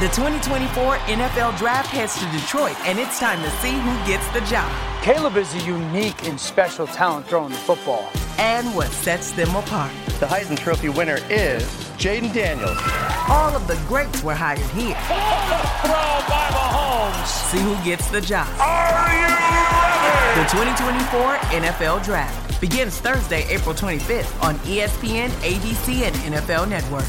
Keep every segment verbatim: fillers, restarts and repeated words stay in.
The twenty twenty-four N F L Draft heads to Detroit, and it's time to see who gets the job. Caleb is a unique and special talent throwing the football. And what sets them apart. The Heisman Trophy winner is Jaden Daniels. All of the greats were hired here. Throw by Mahomes. See who gets the job. Are you ready? The twenty twenty-four N F L Draft begins Thursday, April twenty-fifth on E S P N, A B C, and N F L Network.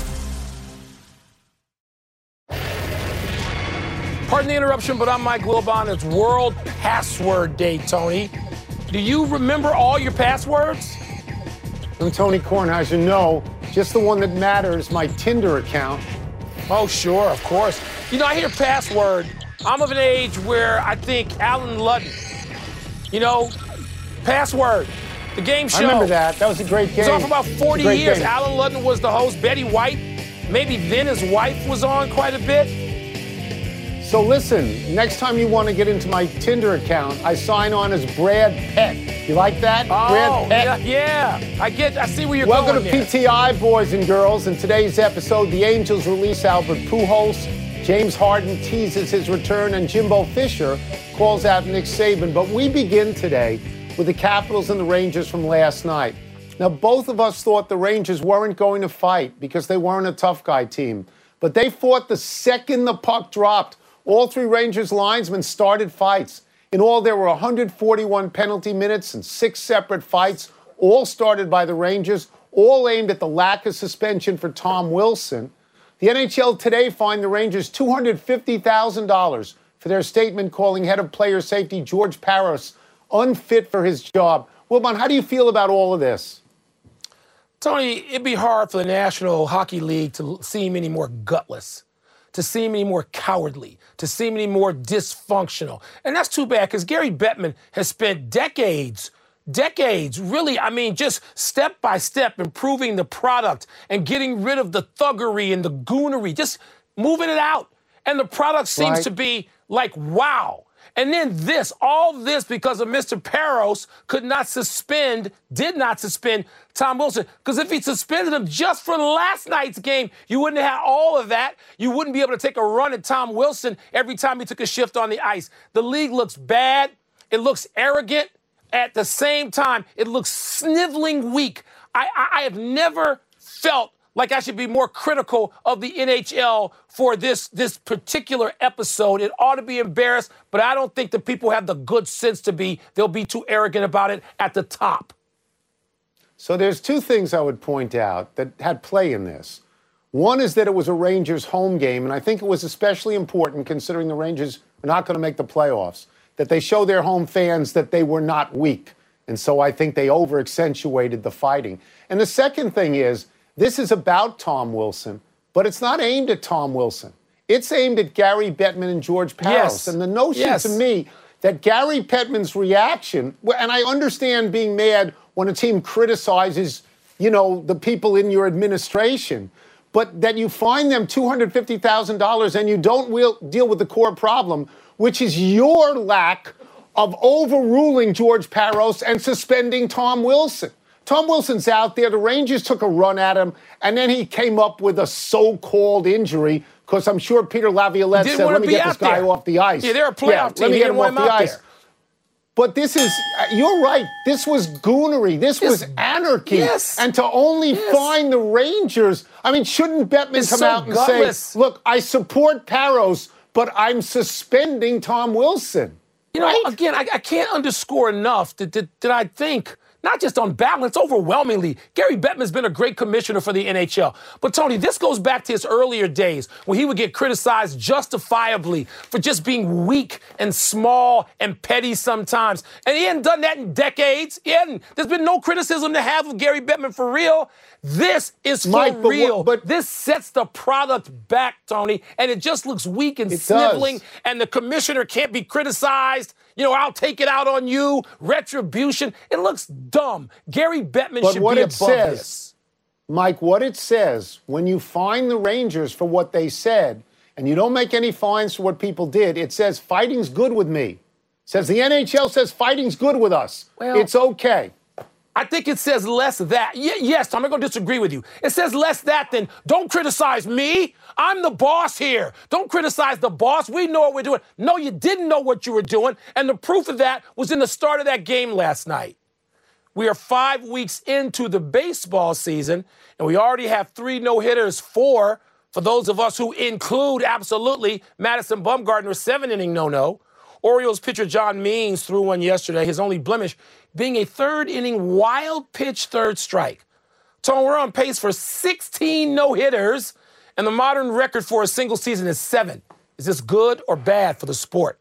Pardon the interruption, but I'm Mike Wilbon. It's World Password Day, Tony. Do you remember all your passwords? I'm Tony Kornheiser. No, just the one that matters, my Tinder account. Oh, sure, of course. You know, I hear password. I'm of an age where I think Alan Ludden, you know, password, the game show. I remember that. That was a great game. It was on for about forty years. Game. Alan Ludden was the host. Betty White, maybe then his wife was on quite a bit. So listen, next time you want to get into my Tinder account, I sign on as Brad Pett. You like that? Oh, Brad Pett. Yeah, yeah. I get. I see where you're Welcome going. Welcome to P T I, boys and girls. In today's episode, the Angels release Albert Pujols, James Harden teases his return, and Jimbo Fisher calls out Nick Saban. But we begin today with the Capitals and the Rangers from last night. Now, both of us thought the Rangers weren't going to fight because they weren't a tough guy team. But they fought the second the puck dropped. All three Rangers linesmen started fights. In all, there were one hundred forty-one penalty minutes and six separate fights, all started by the Rangers, all aimed at the lack of suspension for Tom Wilson. The N H L today fined the Rangers two hundred fifty thousand dollars for their statement calling head of player safety George Parros unfit for his job. Wilbon, how do you feel about all of this? Tony, it'd be hard for the National Hockey League to seem any more gutless, to seem any more cowardly, to seem any more dysfunctional. And that's too bad because Gary Bettman has spent decades, decades, really, I mean, just step by step improving the product and getting rid of the thuggery and the goonery, just moving it out. And the product seems right. to be like, wow. And then this, all this because of Mister Parros could not suspend, did not suspend Tom Wilson. Because if he suspended him just for last night's game, you wouldn't have had all of that. You wouldn't be able to take a run at Tom Wilson every time he took a shift on the ice. The league looks bad. It looks arrogant. At the same time, it looks sniveling weak. I, I, I have never felt like I should be more critical of the N H L for this, this particular episode. It ought to be embarrassed, but I don't think the people have the good sense to be. They'll be too arrogant about it at the top. So there's two things I would point out that had play in this. One is that it was a Rangers home game, and I think it was especially important considering the Rangers are not going to make the playoffs, that they show their home fans that they were not weak. And so I think they over-accentuated the fighting. And the second thing is, this is about Tom Wilson, but it's not aimed at Tom Wilson. It's aimed at Gary Bettman and George Parros. Yes. And the notion yes. to me that Gary Bettman's reaction, and I understand being mad when a team criticizes, you know, the people in your administration, but that you fine them two hundred fifty thousand dollars and you don't we'll deal with the core problem, which is your lack of overruling George Parros and suspending Tom Wilson. Tom Wilson's out there. The Rangers took a run at him, and then he came up with a so-called injury because I'm sure Peter Laviolette said, let me get this guy there. off the ice. Yeah, they're a playoff yeah, team. Let me he get him off him the ice. There. But this is, you're right, this was goonery. This Yes. was anarchy. Yes. And to only Yes. fine the Rangers, I mean, shouldn't Bettman It's come so out and gutless. say, look, I support Parros, but I'm suspending Tom Wilson. You know, right? again, I, I can't underscore enough that, that, that I think, not just on balance, overwhelmingly, Gary Bettman's been a great commissioner for the N H L. But, Tony, this goes back to his earlier days when he would get criticized justifiably for just being weak and small and petty sometimes. And he hadn't done that in decades. He hadn't. There's been no criticism to have of Gary Bettman for real. This is for Mike, but real. what- but- this sets the product back, Tony, and it just looks weak and It sniveling, does. and the commissioner can't be criticized. You know, I'll take it out on you. Retribution. It looks dumb. Gary Bettman But should what be it above says, this. Mike, what it says, when you fine the Rangers for what they said, and you don't make any fines for what people did, it says fighting's good with me. It says the N H L says fighting's good with us. Well, it's okay. I think it says less that. Y- yes, I'm not going to disagree with you. It says less that than don't criticize me. I'm the boss here. Don't criticize the boss. We know what we're doing. No, you didn't know what you were doing. And the proof of that was in the start of that game last night. We are five weeks into the baseball season, and we already have three no-hitters, four for those of us who include absolutely Madison Bumgarner's seven-inning no-no. Orioles pitcher John Means threw one yesterday, his only blemish being a third-inning wild pitch third strike. Tone, we're on pace for sixteen no-hitters, and the modern record for a single season is seven. Is this good or bad for the sport?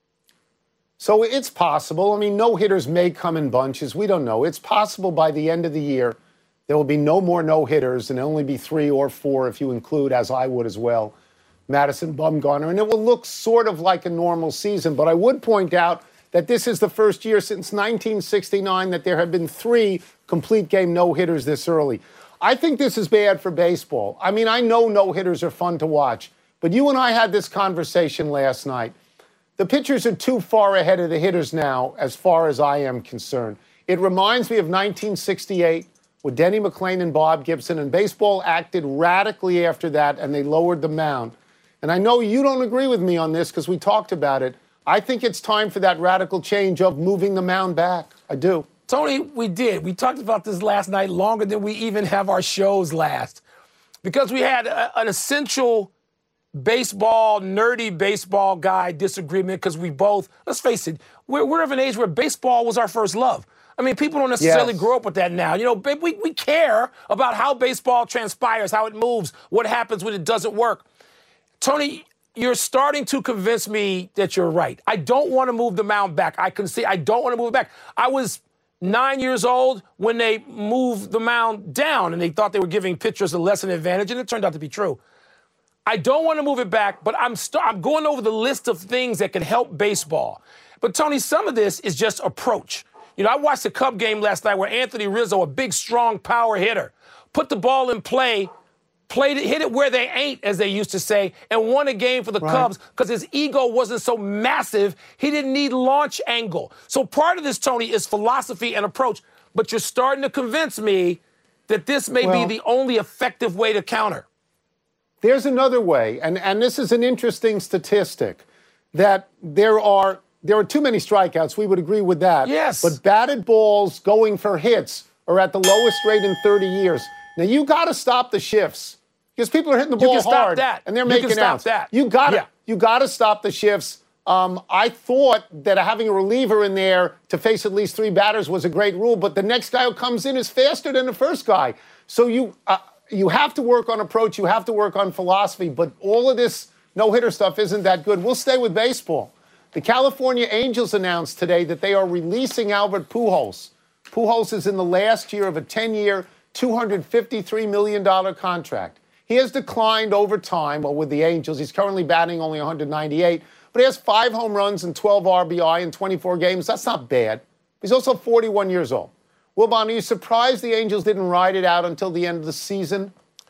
So it's possible. I mean, no-hitters may come in bunches. We don't know. It's possible by the end of the year there will be no more no-hitters and only be three or four if you include, as I would as well, Madison Bumgarner. And it will look sort of like a normal season. But I would point out that this is the first year since nineteen sixty-nine that there have been three complete game no-hitters this early. I think this is bad for baseball. I mean, I know no-hitters are fun to watch. But you and I had this conversation last night. The pitchers are too far ahead of the hitters now, as far as I am concerned. It reminds me of nineteen sixty-eight with Denny McLain and Bob Gibson, and baseball acted radically after that, and they lowered the mound. And I know you don't agree with me on this because we talked about it. I think it's time for that radical change of moving the mound back. I do. Tony, we did. We talked about this last night longer than we even have our shows last because we had a, an essential baseball, nerdy baseball guy disagreement because we both, let's face it, we're, we're of an age where baseball was our first love. I mean, people don't necessarily Yes. grow up with that now. You know, we, we care about how baseball transpires, how it moves, what happens when it doesn't work. Tony, you're starting to convince me that you're right. I don't want to move the mound back. I can see I don't want to move it back. I was nine years old when they moved the mound down and they thought they were giving pitchers a lesson advantage, and it turned out to be true. I don't want to move it back, but I'm st- I'm going over the list of things that can help baseball. But, Tony, some of this is just approach. You know, I watched the Cub game last night where Anthony Rizzo, a big, strong power hitter, put the ball in play, played it, hit it where they ain't, as they used to say, and won a game for the Right. Cubs because his ego wasn't so massive. He didn't need launch angle. So part of this, Tony, is philosophy and approach. But you're starting to convince me that this may Well, be the only effective way to counter. There's another way, and, and this is an interesting statistic, that there are there are too many strikeouts. We would agree with that. Yes. But batted balls going for hits are at the lowest rate in thirty years. Now, you got to stop the shifts because people are hitting the You ball can stop hard that. and they're You making can stop outs. that. You got to Yeah. you got to stop the shifts. Um, I thought that having a reliever in there to face at least three batters was a great rule, but the next guy who comes in is faster than the first guy. So you uh, you have to work on approach. You have to work on philosophy. But all of this no-hitter stuff isn't that good. We'll stay with baseball. The California Angels announced today that they are releasing Albert Pujols. Pujols is in the last year of a ten-year, two hundred fifty-three million dollars contract. He has declined over time well, with the Angels. He's currently batting only one hundred ninety-eight, but he has five home runs and twelve R B I in twenty-four games. That's not bad. He's also forty-one years old. Wilbon, are you surprised the Angels didn't ride it out until the end of the season?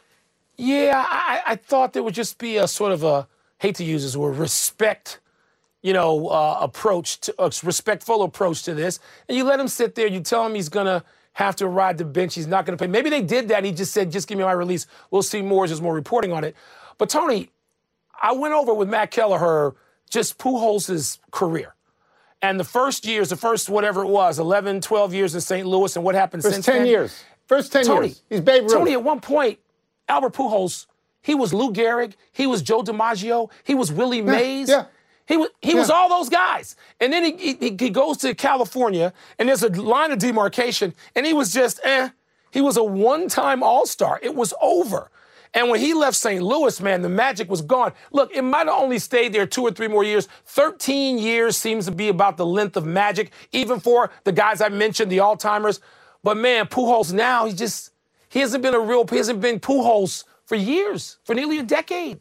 Yeah, I, I thought there would just be a sort of a, hate to use this word, respect, you know, uh, approach, to, a respectful approach to this. And you let him sit there. You tell him he's going to have to ride the bench. He's not going to play. Maybe they did that. And he just said, just give me my release. We'll see more as there's more reporting on it. But, Tony, I went over with Matt Kelleher just Pujols' career. And the first years, the first whatever it was, eleven, twelve years in Saint Louis, and what happened First since ten then. years. First ten Tony, years. He's Babe Ruth. Tony, at one point, Albert Pujols, he was Lou Gehrig, he was Joe DiMaggio, he was Willie Mays. yeah. He was he Yeah. was all those guys. And then he, he he goes to California, and there's a line of demarcation, and he was just, eh. He was a one-time All-Star. It was over. And when he left Saint Louis, man, the magic was gone. Look, it might have only stayed there two or three more years. thirteen years seems to be about the length of magic, even for the guys I mentioned, the all-timers. But, man, Pujols now, he just, he hasn't been a real, he hasn't been Pujols for years, for nearly a decade.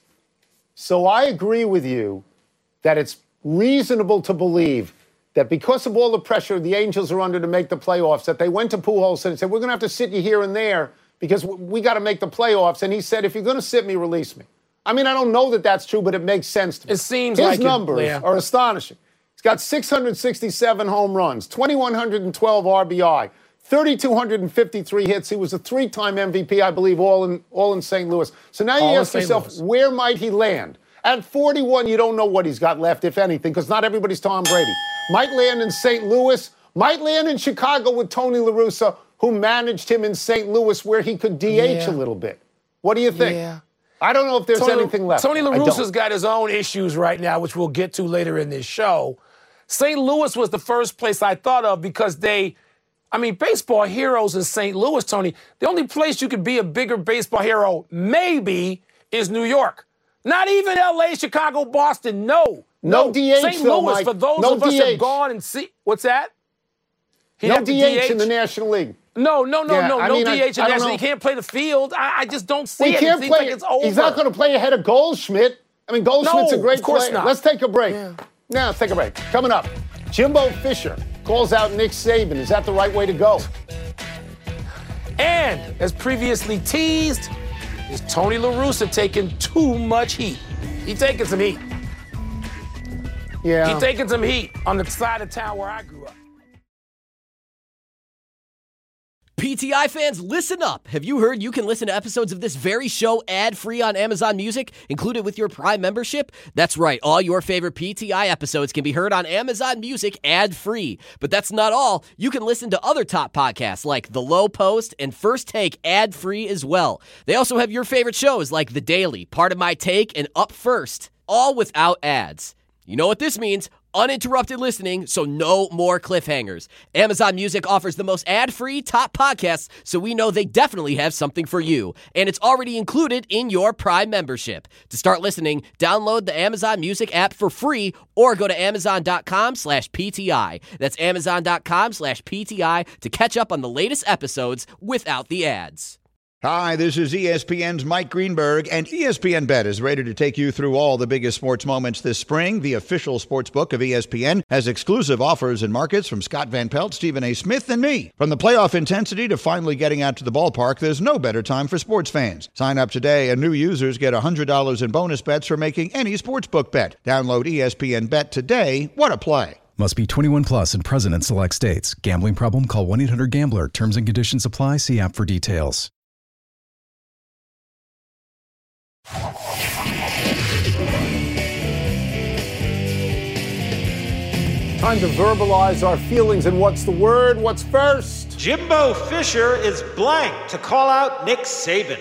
So I agree with you that it's reasonable to believe that because of all the pressure the Angels are under to make the playoffs, that they went to Pujols and said, we're going to have to sit you here and there because we got to make the playoffs. And he said, if you're going to sit me, release me. I mean, I don't know that that's true, but it makes sense to me. It seems His like it, numbers yeah. are astonishing. He's got six hundred sixty-seven home runs, two thousand one hundred twelve R B I, three thousand two hundred fifty-three hits. He was a three-time M V P, I believe, all in all in Saint Louis. So now you All in ask Saint yourself, Louis. where might he land? At forty-one, you don't know what he's got left, if anything, because not everybody's Tom Brady. Might land in Saint Louis, might land in Chicago with Tony La Russa, who managed him in Saint Louis where he could D H Yeah. a little bit. What do you think? Yeah. I don't know if there's Tony, anything left. Tony La I don't. Russa's got his own issues right now, which we'll get to later in this show. Saint Louis was the first place I thought of because they, I mean, baseball heroes in Saint Louis, Tony, the only place you could be a bigger baseball hero maybe is New York. Not even L A, Chicago, Boston, no. No D H, Saint though, Louis, Mike. for those No of us D that H. have gone and see, what's that? He'd No have to D H in the National League. No, no, no, Yeah, no, I no mean, I- D H in I don't National. know. He can't play the field. I, I just don't see Well, he it. can't it seems play. like it's over. He's not going to play ahead of Goldschmidt. I mean, Goldschmidt's No, a great of course player. not. Let's take a break. Yeah. Now, let's take a break. Coming up, Jimbo Fisher calls out Nick Saban. Is that the right way to go? And as previously teased, is Tony La Russa taking too much heat? He taking some heat. Yeah. He taking some heat on the side of town where I grew up. P T I fans, listen up. Have you heard you can listen to episodes of this very show ad-free on Amazon Music, included with your Prime membership? That's right. All your favorite P T I episodes can be heard on Amazon Music ad-free. But that's not all. You can listen to other top podcasts like The Low Post and First Take ad-free as well. They also have your favorite shows like The Daily, Part of My Take, and Up First, all without ads. You know what this means? Uninterrupted listening, so no more cliffhangers. Amazon Music offers the most ad-free top podcasts, so we know they definitely have something for you. And it's already included in your Prime membership. To start listening, download the Amazon Music app for free or go to amazon.com slash PTI. That's amazon.com slash PTI to catch up on the latest episodes without the ads. Hi, this is E S P N's Mike Greenberg, and E S P N Bet is ready to take you through all the biggest sports moments this spring. The official sports book of E S P N has exclusive offers and markets from Scott Van Pelt, Stephen A. Smith, and me. From the playoff intensity to finally getting out to the ballpark, there's no better time for sports fans. Sign up today, and new users get one hundred dollars in bonus bets for making any sportsbook bet. Download E S P N Bet today. What a play. Must be twenty-one plus and present in select states. Gambling problem? Call one eight hundred gambler. Terms and conditions apply. See app for details. Time to verbalize our feelings. And what's the word? What's first? Jimbo Fisher is blank to call out Nick Saban.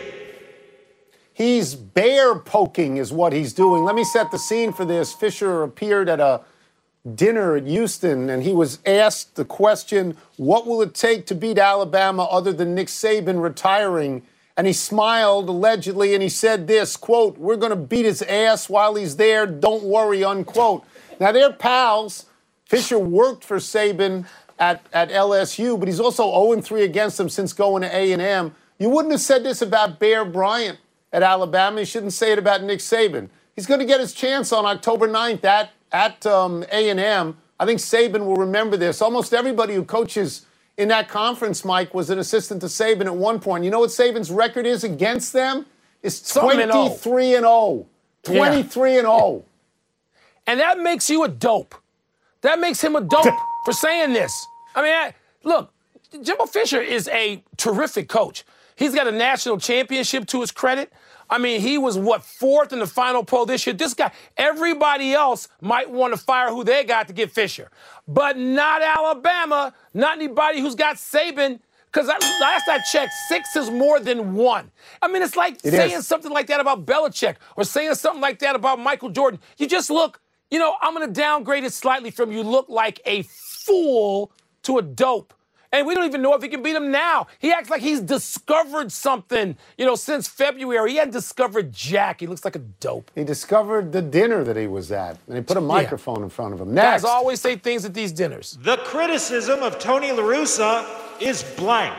He's bear poking is what he's doing. Let me set the scene for this. Fisher appeared at a dinner at Houston, and he was asked the question, what will it take to beat Alabama other than Nick Saban retiring? And he smiled, allegedly, and he said this, quote, we're going to beat his ass while he's there. Don't worry, unquote. Now, they're pals. Fisher worked for Saban at, at L S U, but he's also oh and three against him since going to A and M. You wouldn't have said this about Bear Bryant at Alabama. You shouldn't say it about Nick Saban. He's going to get his chance on October ninth at, at um, A and M. I think Saban will remember this. Almost everybody who coaches in that conference, Mike, was an assistant to Saban at one point. You know what Saban's record is against them? It's twenty-three and oh. twenty-three and oh. And that makes you a dope. That makes him a dope for saying this. I mean, I, look, Jimbo Fisher is a terrific coach. He's got a national championship to his credit. I mean, he was, what, fourth in the Final Poll this year. This guy, everybody else might want to fire who they got to get Fisher. But not Alabama, not anybody who's got Saban, because last I checked, six is more than one. I mean, it's like it saying is. something like that about Belichick or saying something like that about Michael Jordan. You just look, you know, I'm going to downgrade it slightly from you look like a fool to a dope. And we don't even know if he can beat him now. He acts like he's discovered something, you know, since February. He hadn't discovered jack. He looks like a dope. He discovered the dinner that he was at, and he put a microphone yeah. in front of him. Next. Guys always say things at these dinners. The criticism of Tony La Russa is blank.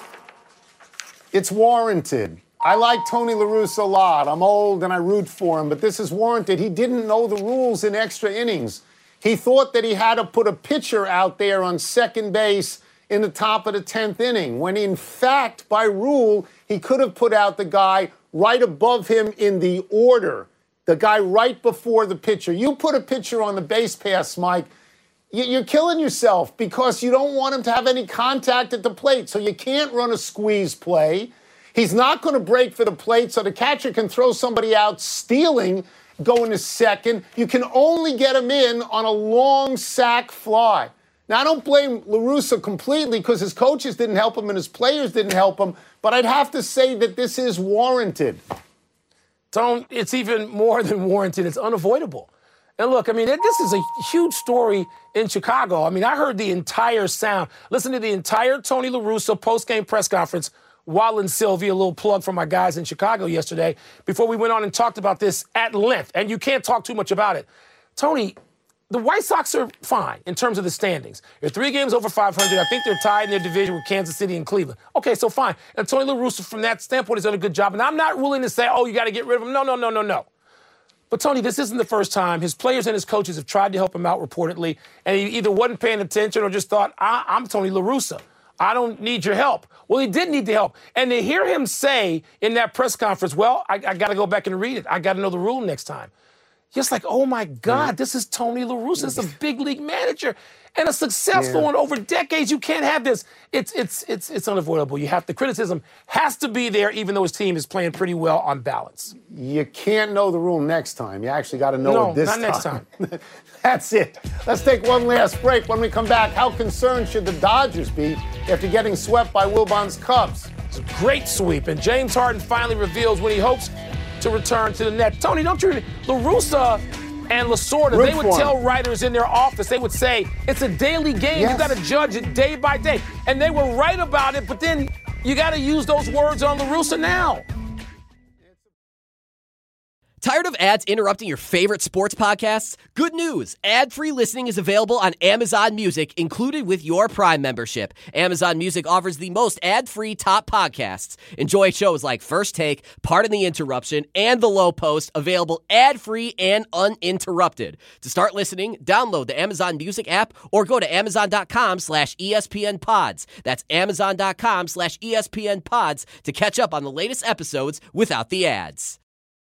It's warranted. I like Tony La Russa a lot. I'm old and I root for him, but this is warranted. He didn't know the rules in extra innings. He thought that he had to put a pitcher out there on second base in the top of the tenth inning, when in fact, by rule, he could have put out the guy right above him in the order, the guy right before the pitcher. You put a pitcher on the base pass, Mike, You're killing yourself because you don't want him to have any contact at the plate. So you can't run a squeeze play. He's not going to break for the plate, so the catcher can throw somebody out stealing, going to second. You can only get him in on a long sac fly. Now, I don't blame La Russa completely because his coaches didn't help him and his players didn't help him, but I'd have to say that this is warranted. Don't, it's even more than warranted. It's unavoidable. And look, I mean, this is a huge story in Chicago. I mean, I heard the entire sound. Listen to the entire Tony La Russa post-game press conference while in Sylvia, a little plug for my guys in Chicago yesterday, before we went on and talked about this at length. And you can't talk too much about it. Tony, the White Sox are fine in terms of the standings. They're three games over five hundred. I think they're tied in their division with Kansas City and Cleveland. Okay, so fine. And Tony La Russa, from that standpoint, has done a good job. And I'm not willing to say, oh, you got to get rid of him. No, no, no, no, no. But, Tony, this isn't the first time. His players and his coaches have tried to help him out reportedly, and he either wasn't paying attention or just thought, I- I'm Tony La Russa. I don't need your help. Well, he did need the help. And to hear him say in that press conference, well, I, I got to go back and read it. I got to know the rule next time. Just like, oh, my God, this is Tony La Russa. This is a big league manager and a successful yeah. one over decades. You can't have this. It's it's it's it's unavoidable. You have the criticism has to be there, even though his team is playing pretty well on balance. You can't know the rule next time. You actually got to know no, it this not time. next time. That's it. Let's take one last break. When we come back, how concerned should the Dodgers be after getting swept by Wilbon's Cubs? It's a great sweep, and James Harden finally reveals when he hopes to return to the net. Tony, don't you? La Russa and Lasorda, Root they would for tell him. writers in their office, they would say, it's a daily game. Yes. You got to judge it day by day. And they were right about it, but then you got to use those words on La Russa now. Tired of ads interrupting your favorite sports podcasts? Good news! Ad-free listening is available on Amazon Music, included with your Prime membership. Amazon Music offers the most ad-free top podcasts. Enjoy shows like First Take, Pardon the Interruption, and The Low Post, available ad-free and uninterrupted. To start listening, download the Amazon Music app or go to amazon.com slash ESPN pods. That's amazon.com slash ESPN pods to catch up on the latest episodes without the ads.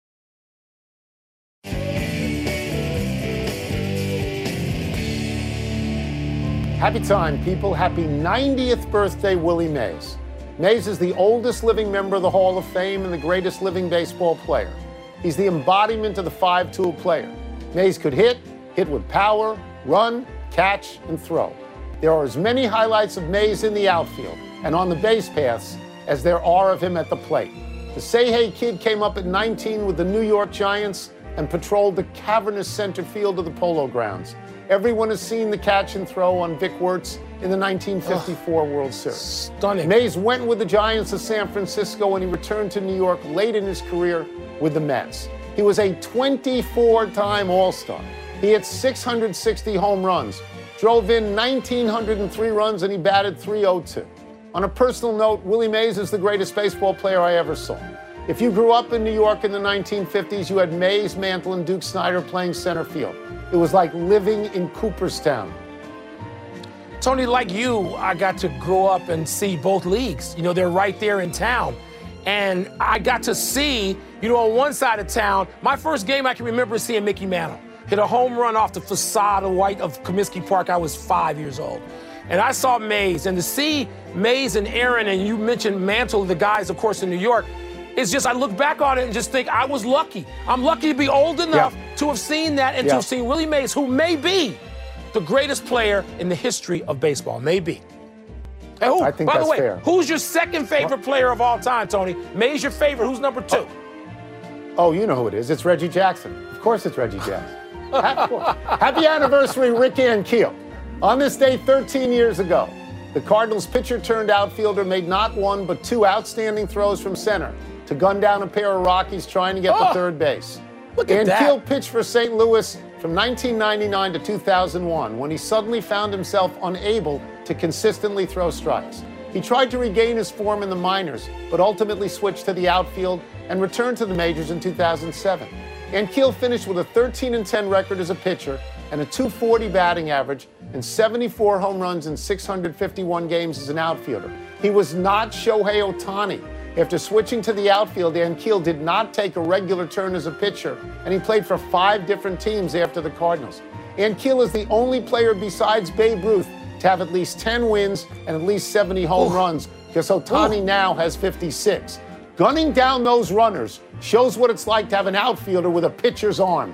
Happy time, people. Happy ninetieth birthday, Willie Mays. Mays is the oldest living member of the Hall of Fame and the greatest living baseball player. He's the embodiment of the five-tool player. Mays could hit, hit with power, run, catch, and throw. There are as many highlights of Mays in the outfield and on the base paths as there are of him at the plate. The Say Hey Kid came up at nineteen with the New York Giants and patrolled the cavernous center field of the Polo Grounds. Everyone has seen the catch and throw on Vic Wertz in the nineteen fifty-four oh, World Series. Stunning. Mays went with the Giants to San Francisco and he returned to New York late in his career with the Mets. He was a twenty-four-time All-Star. He hit six hundred sixty home runs, drove in one thousand nine hundred three runs, and he batted three oh two. On a personal note, Willie Mays is the greatest baseball player I ever saw. If you grew up in New York in the nineteen fifties, you had Mays, Mantle, and Duke Snider playing center field. It was like living in Cooperstown. Tony, like you, I got to grow up and see both leagues. You know, they're right there in town. And I got to see, you know, on one side of town, my first game I can remember is seeing Mickey Mantle hit a home run off the facade of white of Comiskey Park. I was five years old. And I saw Mays. And to see Mays and Aaron, and you mentioned Mantle, the guys, of course, in New York, it's just, I look back on it and just think I was lucky. I'm lucky to be old enough yeah. to have seen that and yeah. to have seen Willie Mays, who may be the greatest player in the history of baseball. Maybe. Hey, who, I think by that's the way, fair. Who's your second favorite what? player of all time, Tony? Mays your favorite. Who's number two? Oh. oh, you know who it is. It's Reggie Jackson. Of course it's Reggie Jackson. Happy anniversary, Rick Ankiel. On this day thirteen years ago, the Cardinals pitcher-turned-outfielder made not one but two outstanding throws from center to gun down a pair of Rockies trying to get oh, to third base. Look at that. Ankiel pitched for Saint Louis from nineteen ninety-nine to two thousand one, when he suddenly found himself unable to consistently throw strikes. He tried to regain his form in the minors, but ultimately switched to the outfield and returned to the majors in two thousand seven. Ankiel finished with a thirteen and ten record as a pitcher and a two forty batting average and seventy-four home runs in six hundred fifty-one games as an outfielder. He was not Shohei Ohtani. After switching to the outfield, Ankiel did not take a regular turn as a pitcher, and he played for five different teams after the Cardinals. Ankiel is the only player besides Babe Ruth to have at least ten wins and at least seventy home Ooh. runs, because Ohtani Ooh. now has fifty-six. Gunning down those runners shows what it's like to have an outfielder with a pitcher's arm.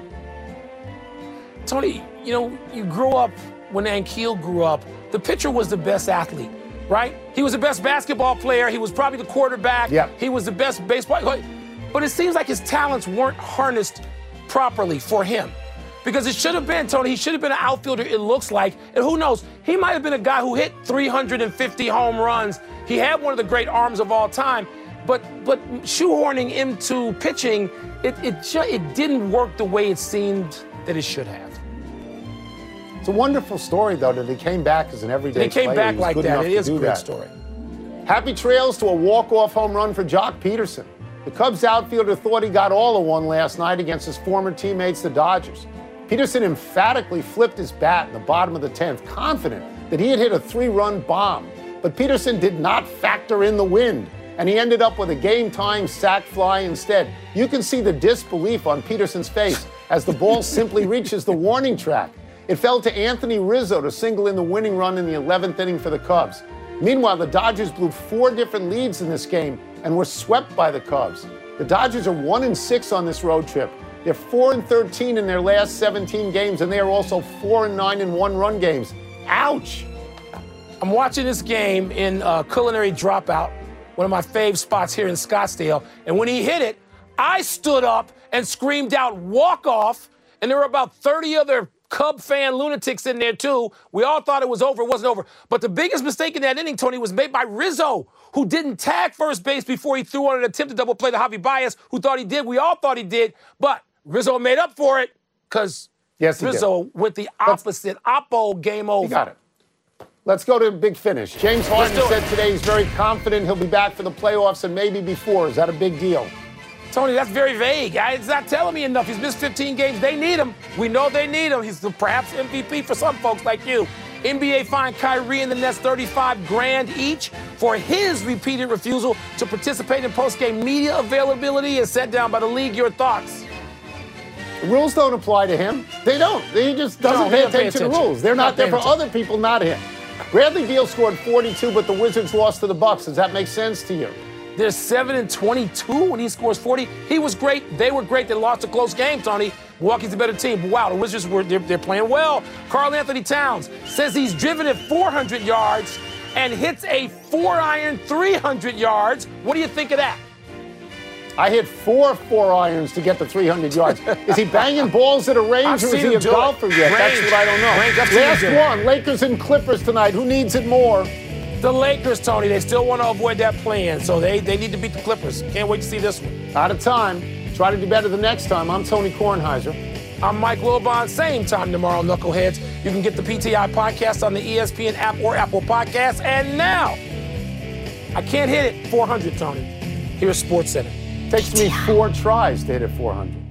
Tony, you know, you grew up, when Ankiel grew up, the pitcher was the best athlete, right? He was the best basketball player. He was probably the quarterback. Yep. He was the best baseball. But it seems like his talents weren't harnessed properly for him. Because it should have been, Tony, he should have been an outfielder, it looks like. And who knows, he might have been a guy who hit three hundred fifty home runs. He had one of the great arms of all time. But but shoehorning into pitching, it it, ju- it didn't work the way it seemed that it should have. It's a wonderful story, though, that he came back as an everyday player. He came back he like that. It is a great that. story. Happy trails to a walk-off home run for Jock Peterson. The Cubs outfielder thought he got all of one last night against his former teammates, the Dodgers. Peterson emphatically flipped his bat in the bottom of the tenth, confident that he had hit a three-run bomb. But Peterson did not factor in the wind, and he ended up with a game-tying sac fly instead. You can see the disbelief on Peterson's face as the ball simply reaches the warning track. It fell to Anthony Rizzo to single in the winning run in the eleventh inning for the Cubs. Meanwhile, the Dodgers blew four different leads in this game and were swept by the Cubs. The Dodgers are one and six on this road trip. They're four and thirteen in their last seventeen games, and they are also four and nine in one-run games. Ouch! I'm watching this game in uh, Culinary Dropout, one of my fave spots here in Scottsdale, and when he hit it, I stood up and screamed out, "Walk off!" And there were about thirty other Cub fan lunatics in there, too. We all thought it was over. It wasn't over. But the biggest mistake in that inning, Tony, was made by Rizzo, who didn't tag first base before he threw on an attempted double play to Javi Baez, who thought he did. We all thought he did. But Rizzo made up for it because yes, Rizzo did. went the opposite. Oppo, game over. You got it. Let's go to Big Finish. James Harden said today he's very confident he'll be back for the playoffs and maybe before. Is that a big deal? Tony, that's very vague. It's not telling me enough. He's missed fifteen games. They need him. We know they need him. He's the perhaps M V P for some folks like you. N B A fined Kyrie and the Nets thirty-five grand each for his repeated refusal to participate in post-game media availability as set down by the league. Your thoughts? The rules don't apply to him. They don't. He just doesn't no, pay, attention attention to the rules. They're not, not there for attention. Other people, not him. Bradley Beal scored forty-two, but the Wizards lost to the Bucks. Does that make sense to you? They're seven and twenty-two when he scores forty. He was great. They were great. They lost a close game, Tony. Milwaukee's a better team. But wow, the Wizards were they're, they're playing well. Karl Anthony Towns says he's driven at four hundred yards and hits a four-iron three hundred yards. What do you think of that? I hit four four irons to get the three hundred yards. Is he banging balls at a range, I've or is he a golfer yet? Range. That's what I don't know. Range. Last one, Lakers and Clippers tonight. Who needs it more? The Lakers, Tony. They still want to avoid that plan, so they, they need to beat the Clippers. Can't wait to see this one. Out of time. Try to do better the next time. I'm Tony Kornheiser. I'm Mike Wilbon. Same time tomorrow, Knuckleheads. You can get the P T I podcast on the E S P N app or Apple Podcasts. And now, I can't hit it four hundred, Tony. Here's SportsCenter. Takes me four tries to hit it four hundred.